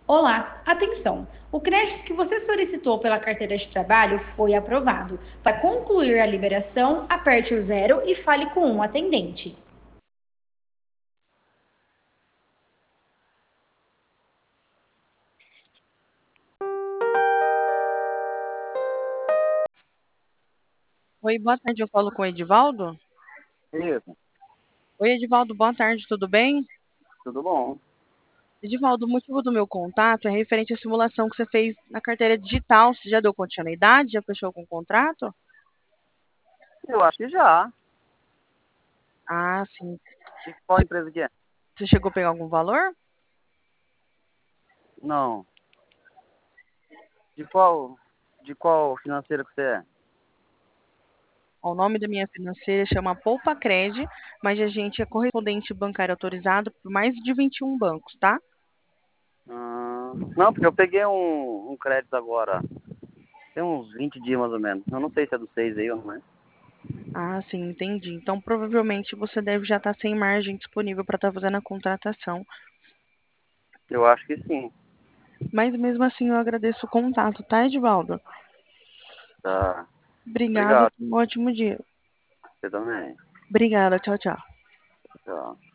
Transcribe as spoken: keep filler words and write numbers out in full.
Olá, atenção! O crédito que você solicitou pela carteira de trabalho foi aprovado. Para concluir a liberação, aperte o zero e fale com um atendente. Oi, boa tarde, eu falo com o Edivaldo. Isso, Oi, Edivaldo, boa tarde, tudo bem? tudo bom. Edivaldo, o motivo do meu contato é referente à simulação que você fez na carteira digital. Você já deu continuidade? Já fechou com o contrato? Eu acho que já. Ah, sim. De qual empresa que é? Você chegou a pegar algum valor? Não. De qual, de qual financeira que você é? O nome da minha financeira chama Poupa Cred, mas a gente é correspondente bancário autorizado por mais de vinte e um bancos, tá? Ah, não, porque eu peguei um, um crédito agora. Tem uns vinte dias mais ou menos. Eu não sei se é do seis aí ou não é. Ah, sim, entendi. Então provavelmente você deve já estar sem margem disponível para estar fazendo a contratação. Eu acho que sim. Mas mesmo assim eu agradeço o contato, tá, Edivaldo? Tá. Obrigada, Obrigado. um ótimo dia. Você também. Obrigada, tchau, tchau. Tchau.